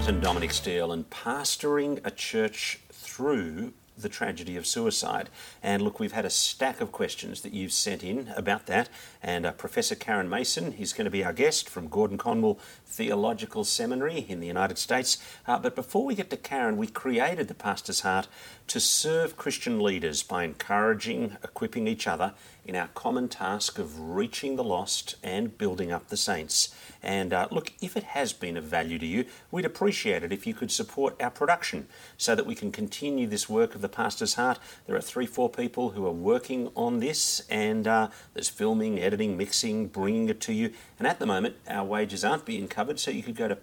Martin Dominic Steele, and pastoring a church through the tragedy of suicide. And look, we've had a stack of questions that you've sent in about that, and Professor Karen Mason is going to be our guest from Gordon Conwell Theological Seminary in the United States. But before we get to Karen, we created the Pastor's Heart to serve Christian leaders by encouraging, equipping each other in our common task of reaching the lost and building up the saints. And look, if it has been of value to you, we'd appreciate it if you could support our production so that we can continue this work of the Pastor's Heart. There are 3-4 people who are working on this, and there's filming, editing, mixing, bringing it to you. And at the moment, our wages aren't being covered, so you could go to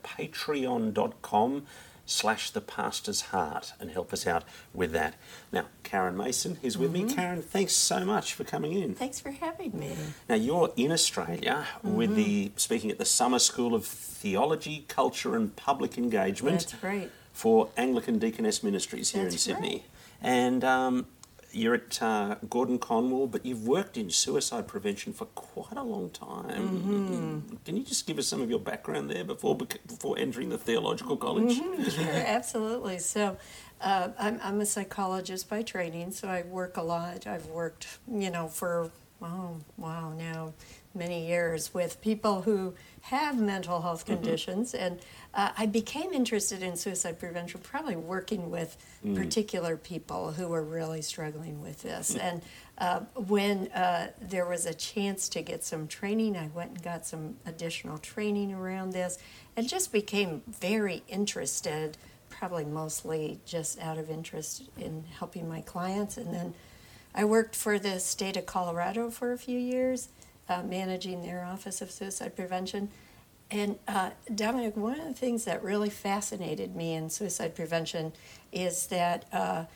patreon.com/thepastor'sheart and help us out with that. Now, Karen Mason is with me. Karen, thanks so much for coming in. Thanks for having me. Now, you're in Australia with speaking at the Summer School of Theology, Culture and Public Engagement. That's right. For Anglican Deaconess Ministries here in Sydney. Right. And you're at Gordon Conwell, but you've worked in suicide prevention for quite a long time. Can you just give us some of your background there before entering the theological college? Sure, absolutely. So I'm a psychologist by training, so I work a lot. I've worked, for, now many years with people who have mental health conditions, and I became interested in suicide prevention probably working with particular people who were really struggling with this. And when there was a chance to get some training, I went and got some additional training around this and just became very interested, probably mostly just out of interest in helping my clients. And then I worked for the state of Colorado for a few years, managing their Office of Suicide Prevention. And Dominic, one of the things that really fascinated me in suicide prevention is that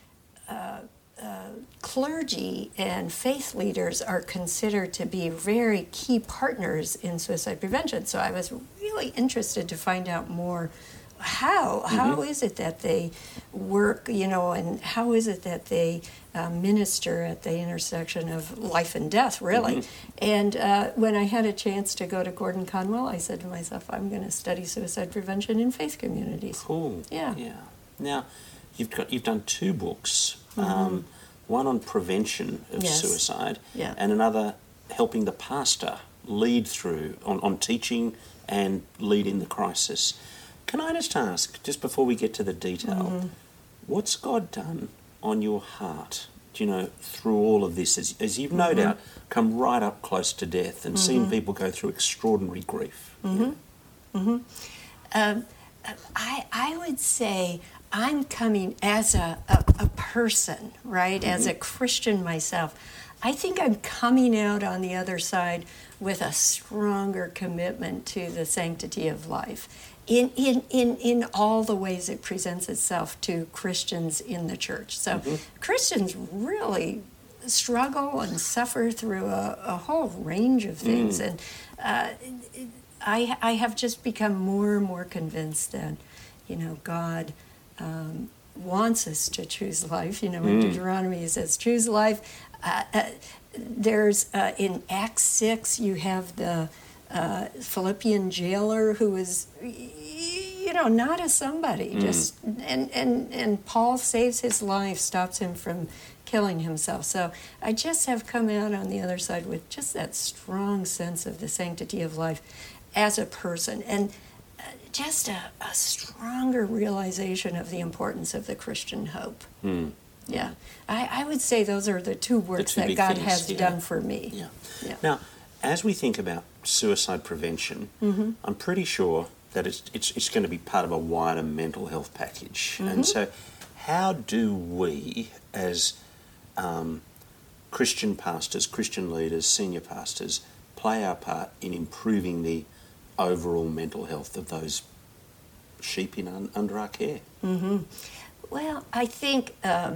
clergy and faith leaders are considered to be very key partners in suicide prevention. So I was really interested to find out more. How is it that they work, and how is it that they minister at the intersection of life and death, really? And when I had a chance to go to Gordon Conwell, I said to myself, I'm going to study suicide prevention in faith communities. Cool. Yeah. Now, you've done 2 books, one on prevention of suicide, and another helping the pastor lead through on teaching and lead in the crisis. Can I just ask, just before we get to the detail, what's God done on your heart, through all of this, as you've no doubt come right up close to death and seen people go through extraordinary grief? I would say I'm coming as a person, right, as a Christian myself. I think I'm coming out on the other side with a stronger commitment to the sanctity of life in all the ways it presents itself to Christians in the church. So Christians really struggle and suffer through a whole range of things. And I have just become more and more convinced that, God wants us to choose life. In Deuteronomy it says, choose life. There's in Acts 6, you have the Philippian jailer who is, not a somebody, just and Paul saves his life, stops him from killing himself. So I just have come out on the other side with just that strong sense of the sanctity of life as a person, and just a stronger realization of the importance of the Christian hope. Yeah, I would say those are the 2 works that God has done for me. Yeah. Now, as we think about suicide prevention, I'm pretty sure that it's going to be part of a wider mental health package. And so how do we, as Christian pastors, Christian leaders, senior pastors, play our part in improving the overall mental health of those sheep under our care? Well, I think,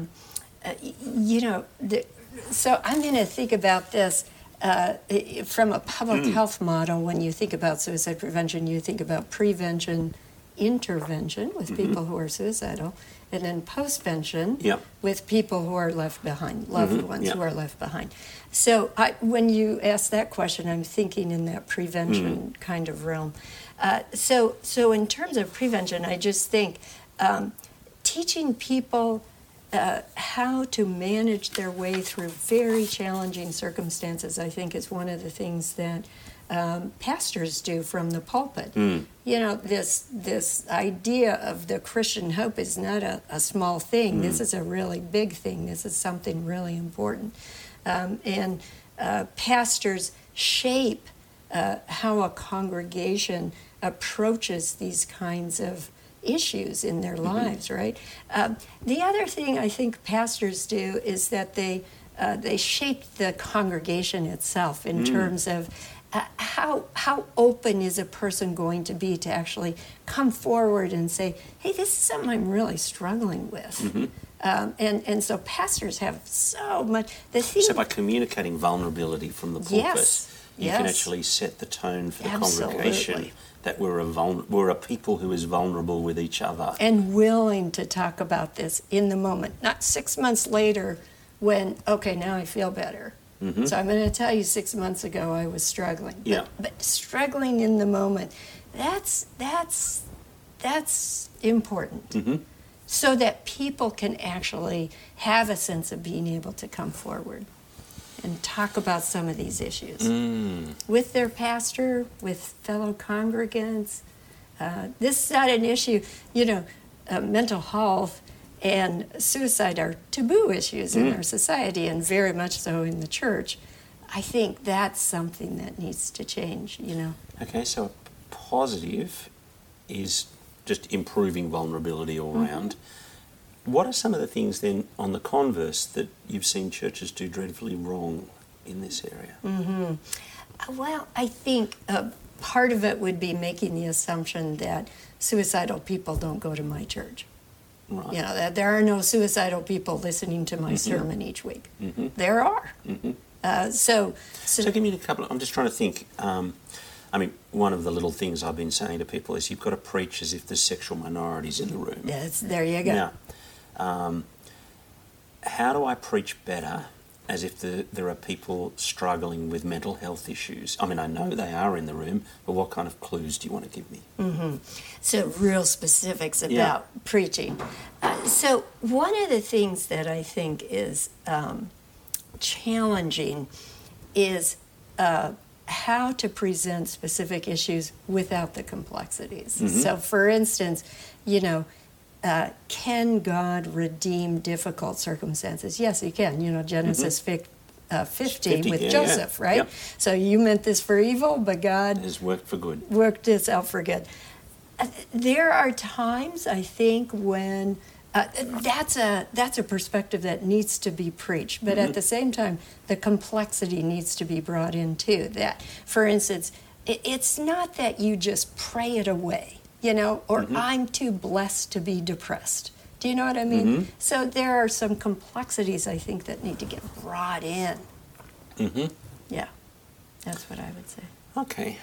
so I'm going to think about this from a public health model. When you think about suicide prevention, you think about prevention, intervention with people who are suicidal, and then postvention with people who are left behind, loved ones who are left behind. So when you ask that question, I'm thinking in that prevention kind of realm. So in terms of prevention, I just think teaching people how to manage their way through very challenging circumstances, I think, is one of the things that pastors do from the pulpit. You know, this idea of the Christian hope is not a small thing. This is a really big thing. This is something really important. And pastors shape how a congregation approaches these kinds of issues in their lives, right? The other thing I think pastors do is that they shape the congregation itself in terms of how open is a person going to be to actually come forward and say, hey, this is something I'm really struggling with. And so pastors have so much. So by communicating vulnerability from the pulpit, you can actually set the tone for the congregation that we're a people who is vulnerable with each other. And willing to talk about this in the moment, not 6 months later when, okay, now I feel better. So I'm going to tell you 6 months ago I was struggling. But struggling in the moment, that's important. So that people can actually have a sense of being able to come forward and talk about some of these issues with their pastor, with fellow congregants. This is not an issue, you know, mental health and suicide are taboo issues in our society, and very much so in the church. I think that's something that needs to change, you know. Okay, so a positive is just improving vulnerability all round. What are some of the things then, on the converse, that you've seen churches do dreadfully wrong in this area? Well, I think part of it would be making the assumption that suicidal people don't go to my church. Right. You know, that there are no suicidal people listening to my sermon each week. There are. So give me a couple. I'm just trying to think. I mean, one of the little things I've been saying to people is you've got to preach as if there's sexual minorities in the room. Yes, there you go. Now, how do I preach better as if there are people struggling with mental health issues? I mean, I know they are in the room, but what kind of clues do you want to give me? So real specifics about preaching. So one of the things that I think is challenging is how to present specific issues without the complexities. So for instance, you know, can God redeem difficult circumstances? Yes, he can. You know, Genesis 50 with Joseph, right? Yep. So you meant this for evil, but God has worked for good. Worked this out for good. There are times, I think, when that's a perspective that needs to be preached, but at the same time, the complexity needs to be brought in too. That, for instance, it's not that you just pray it away, you know, or I'm too blessed to be depressed. Do you know what I mean? So there are some complexities, I think, that need to get brought in. Yeah, that's what I would say. Okay.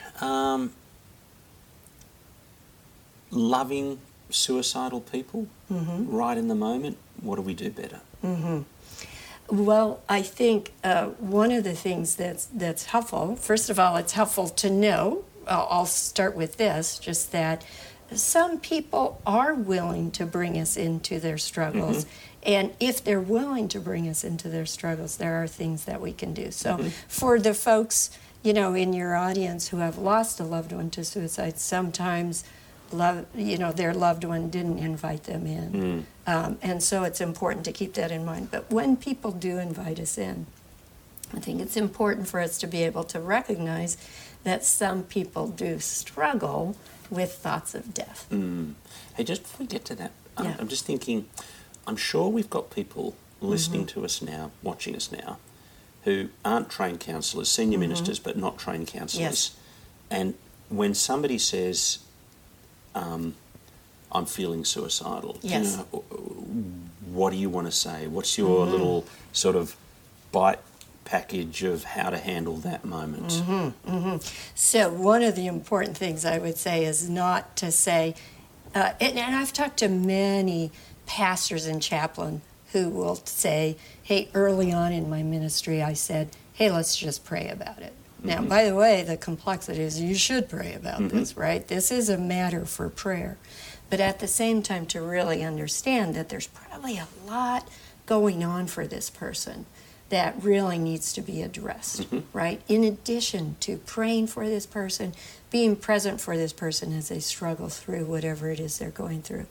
Loving suicidal people right in the moment, what do we do better? Well, I think one of the things that's helpful, first of all, it's helpful to know, I'll start with this, just that some people are willing to bring us into their struggles. And if they're willing to bring us into their struggles, there are things that we can do. So for the folks, you know, in your audience who have lost a loved one to suicide, sometimes their loved one didn't invite them in. And so it's important to keep that in mind. But when people do invite us in, I think it's important for us to be able to recognize that some people do struggle with thoughts of death. Hey, just before we get to that, I'm just thinking, I'm sure we've got people listening to us now, watching us now, who aren't trained counsellors, senior ministers, but not trained counsellors. Yes. And when somebody says, I'm feeling suicidal, Yes. you know, what do you want to say? What's your little sort of bite package of how to handle that moment? So one of the important things I would say is not to say, and I've talked to many pastors and chaplains who will say, hey, early on in my ministry I said, hey, let's just pray about it. Now, by the way, the complexity is you should pray about this, right? This is a matter for prayer. But at the same time, to really understand that there's probably a lot going on for this person that really needs to be addressed, right? In addition to praying for this person, being present for this person as they struggle through whatever it is they're going through.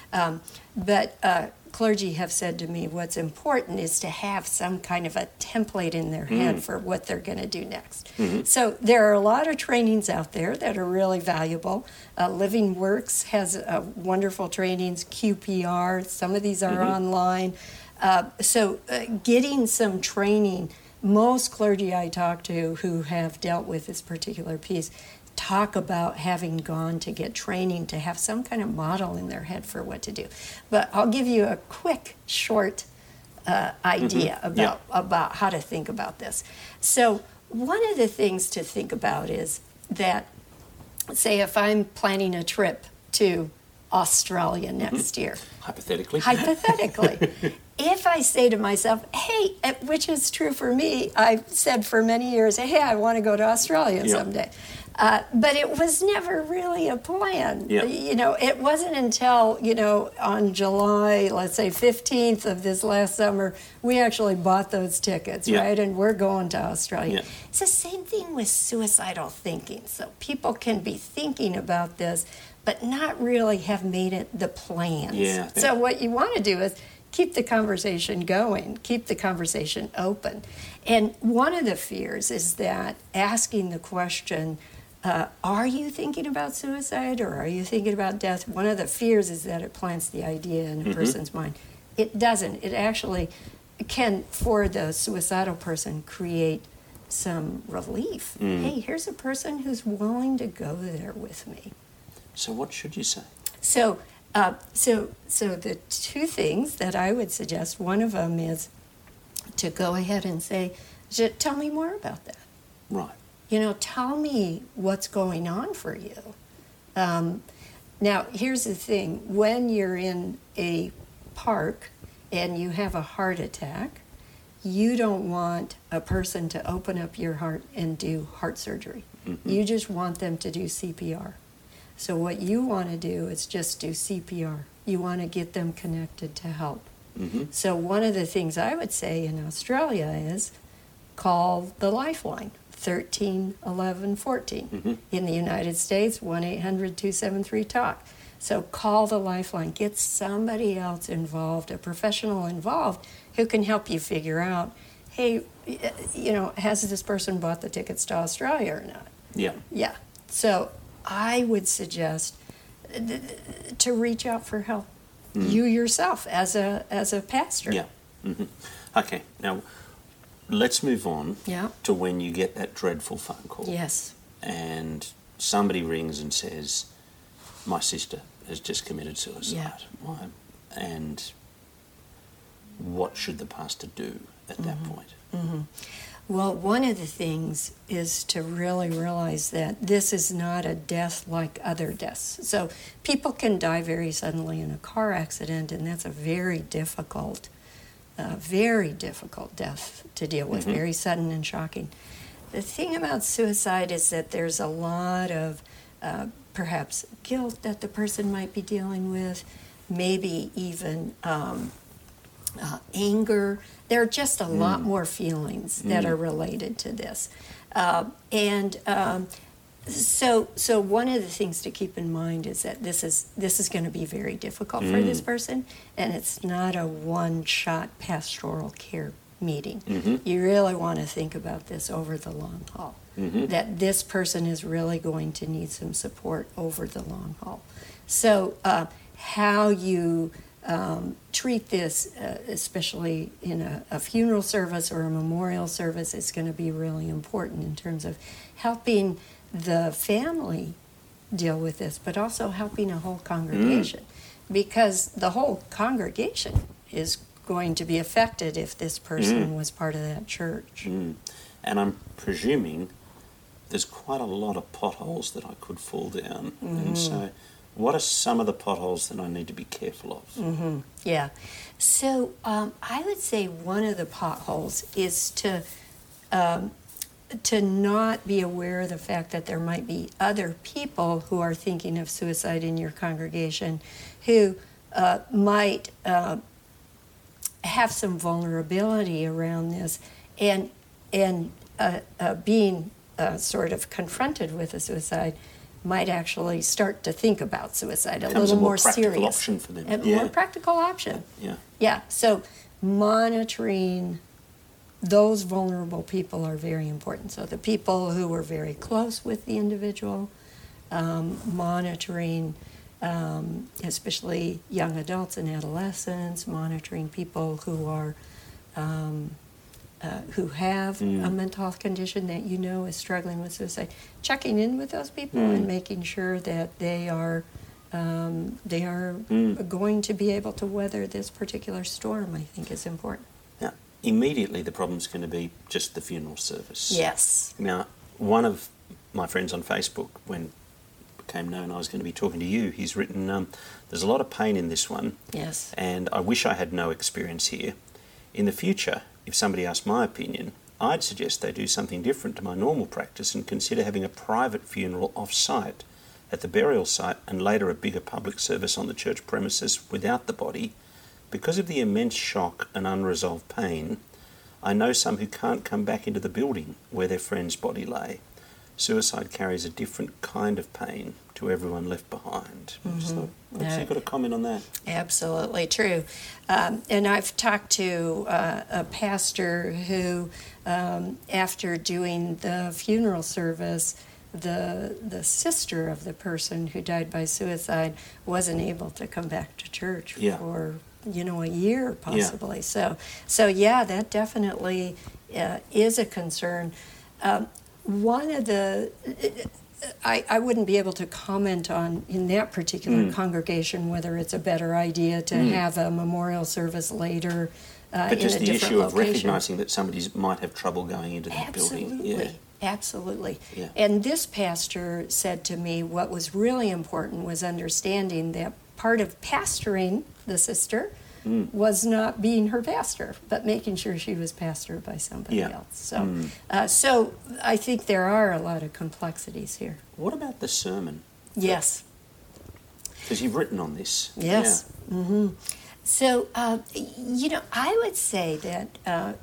But clergy have said to me what's important is to have some kind of a template in their head for what they're going to do next. So there are a lot of trainings out there that are really valuable. Living Works has wonderful trainings, QPR, some of these are online. So getting some training, most clergy I talk to who have dealt with this particular piece talk about having gone to get training to have some kind of model in their head for what to do. But I'll give you a quick, short idea about how to think about this. So one of the things to think about is that, say, if I'm planning a trip to Australia next year. Hypothetically, if I say to myself, hey, which is true for me, I've said for many years, hey, I want to go to Australia someday. But it was never really a plan. You know, it wasn't until, on July, let's say 15th of this last summer, we actually bought those tickets, right? And we're going to Australia. It's the same thing with suicidal thinking. So people can be thinking about this, but not really have made it the plans. So what you want to do is keep the conversation going, keep the conversation open. And one of the fears is that asking the question, are you thinking about suicide or are you thinking about death? One of the fears is that it plants the idea in a person's mind. It doesn't. It actually can, for the suicidal person, create some relief. Hey, here's a person who's willing to go there with me. So what should you say? So the two things that I would suggest, one of them is to go ahead and say, tell me more about that. Right. Tell me what's going on for you. Now, here's the thing. When you're in a park and you have a heart attack, you don't want a person to open up your heart and do heart surgery. You just want them to do CPR. So what you want to do is just do CPR. You want to get them connected to help. So one of the things I would say in Australia is call the Lifeline, 13 11 14. In the United States, 1-800-273-TALK. So call the Lifeline. Get somebody else involved, a professional involved, who can help you figure out, hey, has this person bought the tickets to Australia or not? Yeah. So I would suggest to reach out for help. You yourself as a pastor. Okay, now let's move on to when you get that dreadful phone call. Yes. And somebody rings and says, my sister has just committed suicide. And what should the pastor do at that point? Well, one of the things is to really realize that this is not a death like other deaths. So people can die very suddenly in a car accident, and that's a very difficult death to deal with, very sudden and shocking. The thing about suicide is that there's a lot of perhaps guilt that the person might be dealing with, maybe even anger. There are just a lot more feelings that are related to this. So one of the things to keep in mind is that this is going to be very difficult for this person, and it's not a one-shot pastoral care meeting. You really want to think about this over the long haul, that this person is really going to need some support over the long haul. So how you treat this, especially in a funeral service or a memorial service, is going to be really important in terms of helping the family deal with this, but also helping a whole congregation, because the whole congregation is going to be affected if this person was part of that church. And I'm presuming there's quite a lot of potholes that I could fall down. And so what are some of the potholes that I need to be careful of? Yeah. So I would say one of the potholes is to to not be aware of the fact that there might be other people who are thinking of suicide in your congregation who might have some vulnerability around this, and being sort of confronted with a suicide might actually start to think about suicide a little more serious. Option for them. A more practical option. Yeah. Yeah. So monitoring those vulnerable people are very important. So the people who are very close with the individual, monitoring especially young adults and adolescents, monitoring people who are who have a mental health condition that you know is struggling with suicide, checking in with those people and making sure that they are going to be able to weather this particular storm, I think is important. Now, immediately the problem's going to be just the funeral service. Yes. Now, one of my friends on Facebook, when it became known I was going to be talking to you, he's written, there's a lot of pain in this one. Yes. And I wish I had no experience here. In the future, if somebody asked my opinion, I'd suggest they do something different to my normal practice and consider having a private funeral off-site at the burial site and later a bigger public service on the church premises without the body. Because of the immense shock and unresolved pain, I know some who can't come back into the building where their friend's body lay. Suicide carries a different kind of pain to everyone left behind. So, perhaps you've got a comment on that. Absolutely true. And I've talked to a pastor who, after doing the funeral service, the sister of the person who died by suicide wasn't able to come back to church for a year possibly. So yeah, that definitely is a concern. One of the I wouldn't be able to comment on in that particular congregation whether it's a better idea to have a memorial service later but just in a the different issue location. of recognising that somebody might have trouble going into that building. Yeah. Absolutely. Yeah. And this pastor said to me what was really important was understanding that part of pastoring the sister was not being her pastor, but making sure she was pastored by somebody else. So, so I think there are a lot of complexities here. What about the sermon? Yes. Because you've written on this. Yes. Yeah. Mm-hmm. So, I would say that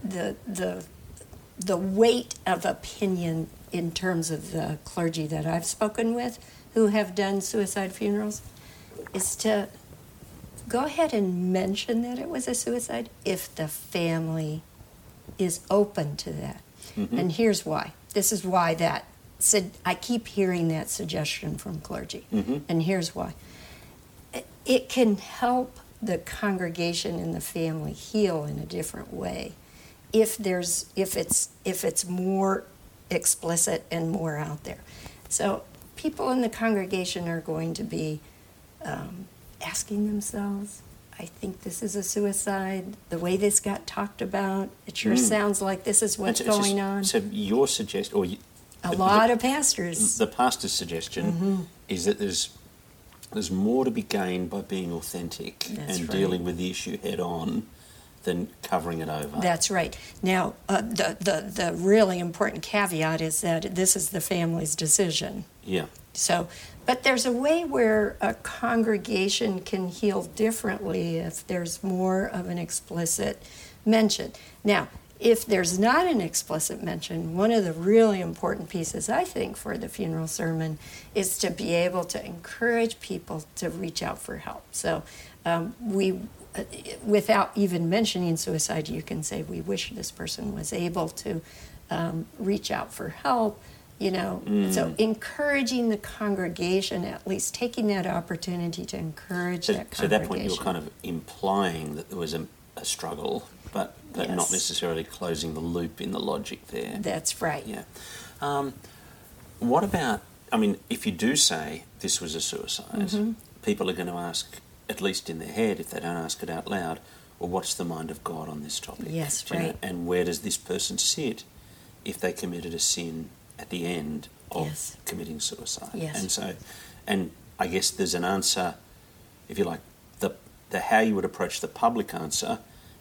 the weight of opinion in terms of the clergy that I've spoken with who have done suicide funerals is to go ahead and mention that it was a suicide if the family is open to that. And here's why. This is why I keep hearing that suggestion from clergy. And here's why. It can help the congregation and the family heal in a different way if it's more explicit and more out there. So people in the congregation are going to be asking themselves, I think this is a suicide. The way this got talked about, it sure sounds like this is what's going on. So your suggestion, or a lot of pastors. The pastor's suggestion is that there's more to be gained by being authentic and dealing with the issue head on than covering it over. That's right. Now, the really important caveat is that this is the family's decision. Yeah. So, but there's a way where a congregation can heal differently if there's more of an explicit mention. Now, if there's not an explicit mention, one of the really important pieces, I think, for the funeral sermon is to be able to encourage people to reach out for help. So without even mentioning suicide, you can say, we wish this person was able to reach out for help. So encouraging the congregation, at least taking that opportunity to encourage that congregation. So at that point, you were kind of implying that there was a struggle, but not necessarily closing the loop in the logic there. That's right. Yeah. What about, if you do say this was a suicide, people are going to ask, at least in their head, if they don't ask it out loud, well, what's the mind of God on this topic? Yes, right. And where does this person sit if they committed a sin at the end of committing suicide? Yes. And I guess there's an answer, if you like, the how you would approach the public answer,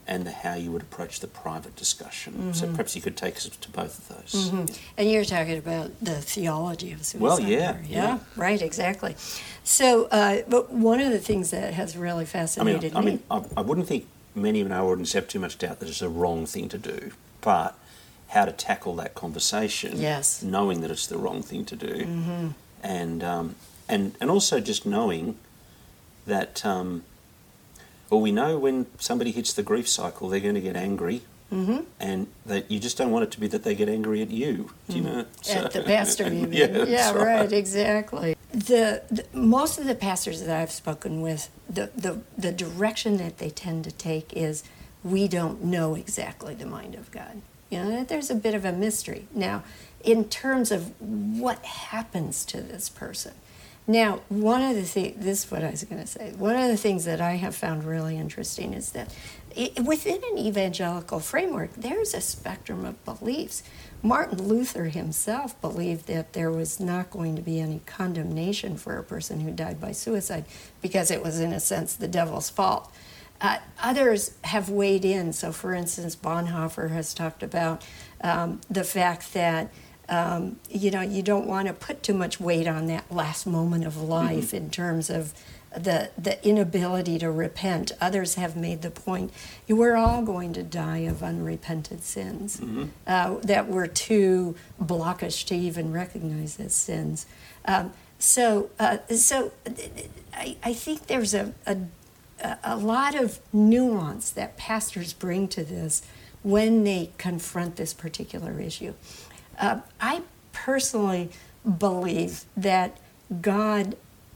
and how you would approach the private discussion. So perhaps you could take us to both of those. Yeah. And you're talking about the theology of suicide. Well, yeah, there. yeah. Right, exactly. So, but one of the things that has really fascinated me. I wouldn't think many of our audience have too much doubt that it's a wrong thing to do, but how to tackle that conversation, Yes. knowing that it's the wrong thing to do, and also just knowing that, well, we know when somebody hits the grief cycle, they're going to get angry, and that you just don't want it to be that they get angry at you. Do you know? At the pastor, you mean? Yeah, right, exactly. The most of the pastors that I've spoken with, the direction that they tend to take is, we don't know exactly the mind of God. You know, there's a bit of a mystery. Now, in terms of what happens to this person. Now, one of the things, this is what I was going to say, one of the things that I have found really interesting is that within an evangelical framework, there's a spectrum of beliefs. Martin Luther himself believed that there was not going to be any condemnation for a person who died by suicide because it was, in a sense, the devil's fault. Others have weighed in. So, for instance, Bonhoeffer has talked about the fact that you don't want to put too much weight on that last moment of life in terms of the inability to repent. Others have made the point, we're all going to die of unrepented sins that we're too blockish to even recognize as sins. So I think there's a lot of nuance that pastors bring to this when they confront this particular issue. I personally believe that God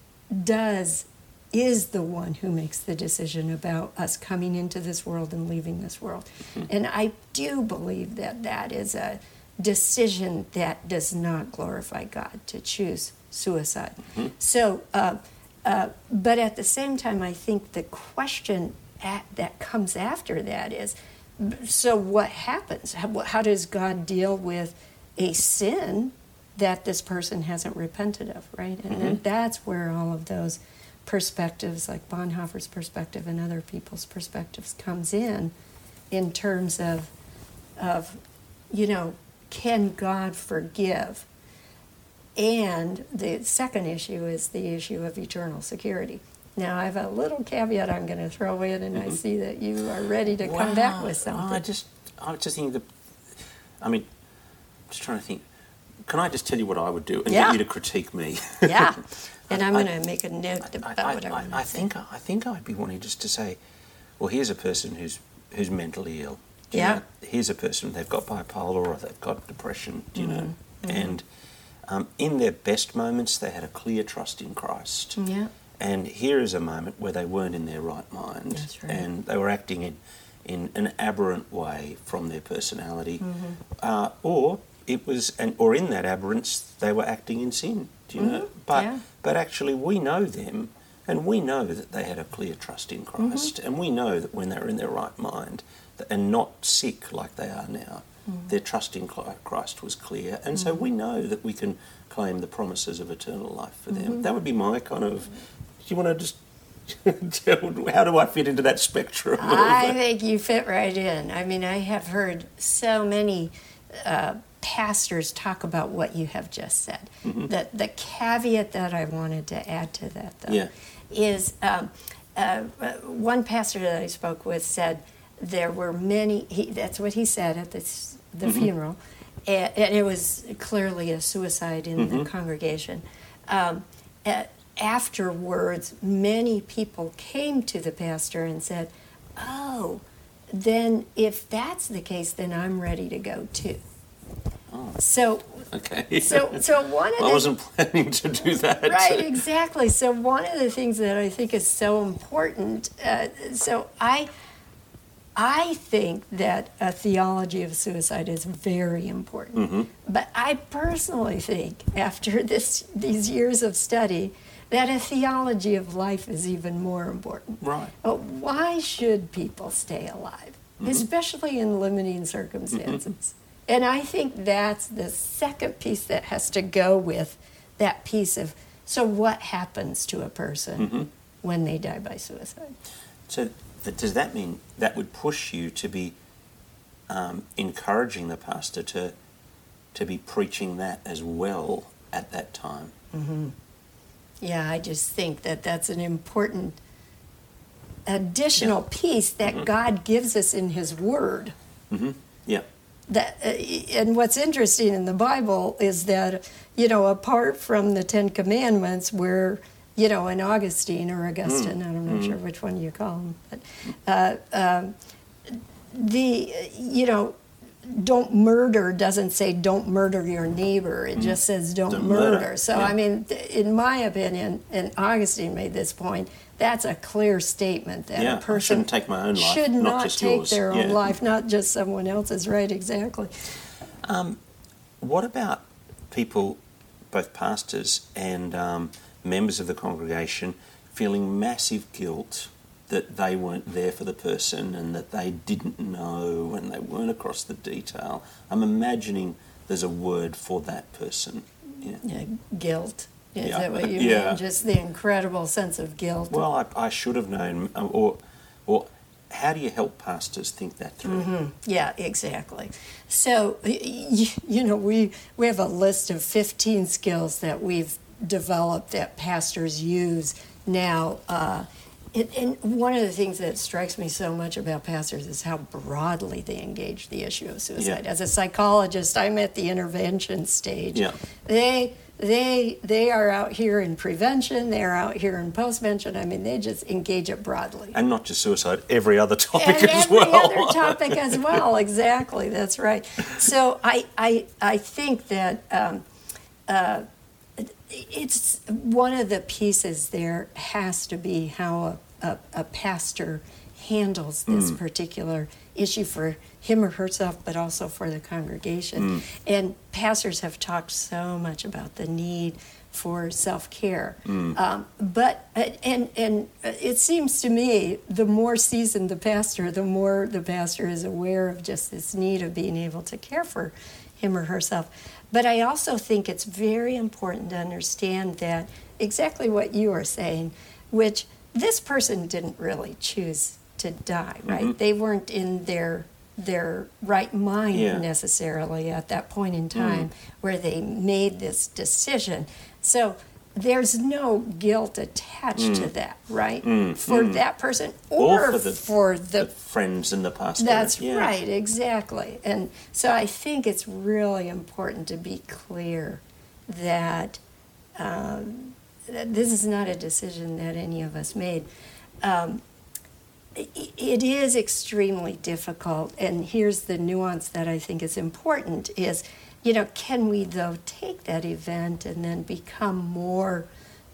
is the one who makes the decision about us coming into this world and leaving this world. And I do believe that that is a decision that does not glorify God, to choose suicide. So, but at the same time, I think the question that comes after that is, so what happens? How does God deal with a sin that this person hasn't repented of, right? And then that's where all of those perspectives, like Bonhoeffer's perspective and other people's perspectives, comes in terms of can God forgive? And the second issue is the issue of eternal security. Now, I have a little caveat I'm going to throw in, and I see that you are ready to come back with something. I was just thinking just trying to think. Can I just tell you what I would do and get you to critique me? Yeah, and I'm going to make a note about what I want to say. I think I'd be wanting just to say, well, here's a person who's mentally ill. Do you know? Here's a person, they've got bipolar or they've got depression. Do you know? And in their best moments, they had a clear trust in Christ. Yeah. And here is a moment where they weren't in their right mind. That's right. And they were acting in an aberrant way from their personality, or in that aberrance they were acting in sin. Do you know? But actually, we know them, and we know that they had a clear trust in Christ, and we know that when they were in their right mind and not sick like they are now, their trust in Christ was clear, and so we know that we can claim the promises of eternal life for them. That would be my kind of. Do you want to just how do I fit into that spectrum? I think you fit right in. I mean, I have heard so many pastors talk about what you have just said. The caveat that I wanted to add to that, though, is one pastor that I spoke with said there were many, that's what he said at the funeral, and it was clearly a suicide in the congregation. Afterwards, many people came to the pastor and said, oh, then if that's the case, then I'm ready to go too. Oh. So, okay. So one of the... I wasn't planning to do that. Right, exactly. So one of the things that I think is so important, so I think that a theology of suicide is very important. But I personally think, after these years of study, that a theology of life is even more important. Right. But why should people stay alive, especially in limiting circumstances? And I think that's the second piece that has to go with that piece of, so what happens to a person when they die by suicide? So does that mean that would push you to be encouraging the pastor to be preaching that as well at that time? Mm-hmm. Yeah, I just think that that's an important additional piece that God gives us in His Word. Mm-hmm. Yeah. That and what's interesting in the Bible is that, apart from the Ten Commandments, where, an Augustine or Augustine, I'm not sure which one you call him, but don't murder doesn't say don't murder your neighbor. It just says don't murder. So, yeah. I mean, in my opinion, and Augustine made this point, that's a clear statement that a person I shouldn't take my own life, should not just take yours. their own life, not just someone else's. Right, exactly. What about people, both pastors and members of the congregation, feeling massive guilt that they weren't there for the person and that they didn't know and they weren't across the detail? I'm imagining there's a word for that person. Yeah, guilt. Is Yeah. that what you Yeah. mean? Just the incredible sense of guilt. Well, I should have known, or how do you help pastors think that through? Mm-hmm. Yeah, exactly. So, we have a list of 15 skills that we've developed that pastors use now. And one of the things that strikes me so much about pastors is how broadly they engage the issue of suicide. Yeah. As a psychologist, I'm at the intervention stage. Yeah. They are out here in prevention. They're out here in postvention. I mean, they just engage it broadly. And not just suicide, every other topic And as every well. other topic as well. Exactly, that's right. So I think that it's one of the pieces there has to be how a pastor handles this particular issue for him or herself, but also for the congregation. And pastors have talked so much about the need for self-care. But it seems to me the more seasoned the pastor, the more the pastor is aware of just this need of being able to care for him or herself. But I also think it's very important to understand that exactly what you are saying, which this person didn't really choose to die, right? They weren't in their right mind necessarily at that point in time where they made this decision. So there's no guilt attached to that, right? For that person or for the friends and the pastor. That's right, exactly. And so I think it's really important to be clear that this is not a decision that any of us made. It is extremely difficult, and here's the nuance that I think is important is, can we, though, take that event and then become more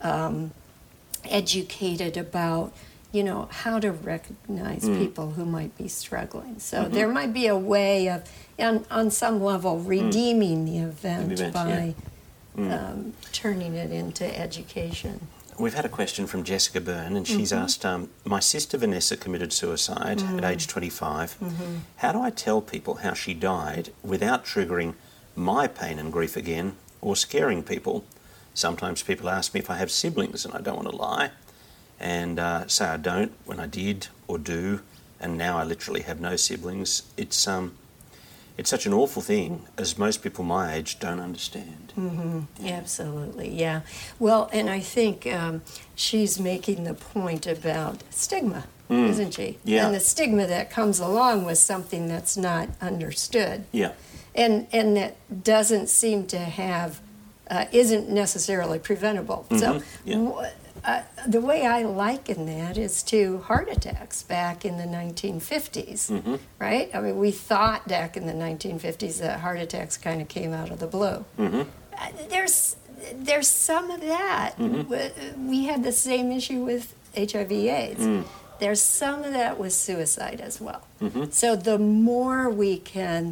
educated about, how to recognize people who might be struggling. So there might be a way of, on some level, redeeming the event by turning it into education. We've had a question from Jessica Byrne, and she's asked, my sister Vanessa committed suicide at age 25. How do I tell people how she died without triggering my pain and grief again or scaring people? Sometimes people ask me if I have siblings, and I don't want to lie, and say I don't when I did or do, and now I literally have no siblings. It's such an awful thing, as most people my age don't understand. Absolutely, yeah. Well, and I think she's making the point about stigma, isn't she? Yeah. And the stigma that comes along with something that's not understood. Yeah. And that doesn't seem to have, isn't necessarily preventable. So the way I liken that is to heart attacks back in the 1950s, right? I mean, we thought back in the 1950s that heart attacks kind of came out of the blue. There's some of that. We had the same issue with HIV/AIDS. There's some of that with suicide as well. So the more we can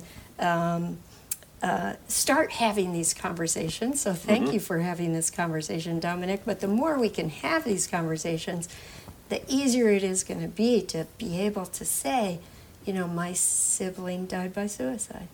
start having these conversations, so thank you for having this conversation, Dominic, but the more we can have these conversations, the easier it is going to be able to say, my sibling died by suicide.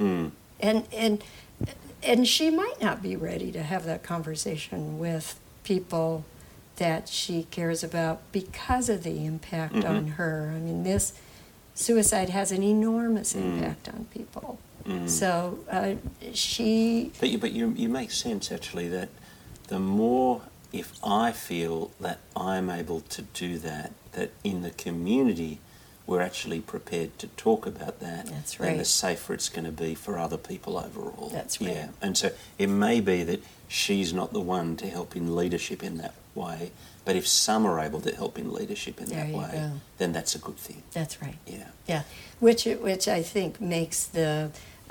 And she might not be ready to have that conversation with people that she cares about because of the impact on her. I mean, this suicide has an enormous impact on people. So she... But you make sense, actually, that the more, if I feel that I'm able to do that, that in the community we're actually prepared to talk about that, That's right. then the safer it's going to be for other people overall. That's right. Yeah, and so it may be that she's not the one to help in leadership in that way, but if some are able to help in leadership in There that you way, go. then that's a good thing. That's right. Yeah. Yeah, which I think makes the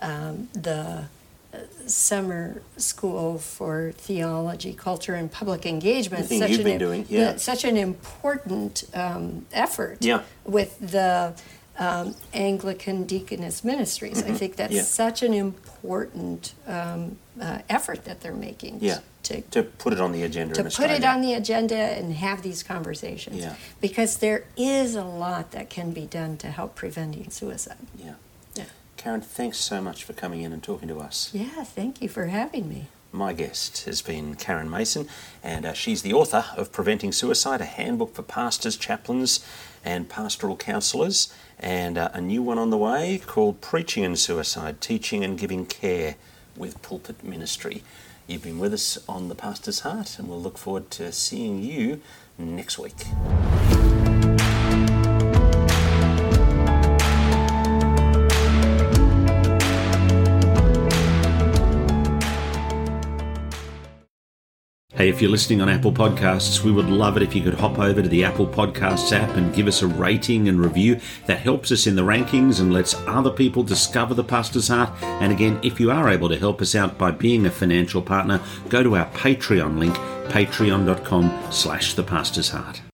summer school for theology, culture, and public engagement The thing you've been doing, such an important effort Yeah. with the Anglican Deaconess Ministries. I think that's such an important effort that they're making. Yeah. To put it on the agenda in Australia. Put it on the agenda and have these conversations. Yeah. Because there is a lot that can be done to help preventing suicide. Yeah. Yeah. Karen, thanks so much for coming in and talking to us. Yeah, thank you for having me. My guest has been Karen Mason, and she's the author of Preventing Suicide, a handbook for pastors, chaplains, and pastoral counsellors, and a new one on the way called Preaching and Suicide, Teaching and Giving Care with Pulpit Ministry. You've been with us on The Pastor's Heart, and we'll look forward to seeing you next week. Hey, if you're listening on Apple Podcasts, we would love it if you could hop over to the Apple Podcasts app and give us a rating and review. That helps us in the rankings and lets other people discover The Pastor's Heart. And again, if you are able to help us out by being a financial partner, go to our Patreon link, patreon.com/thepastor's heart.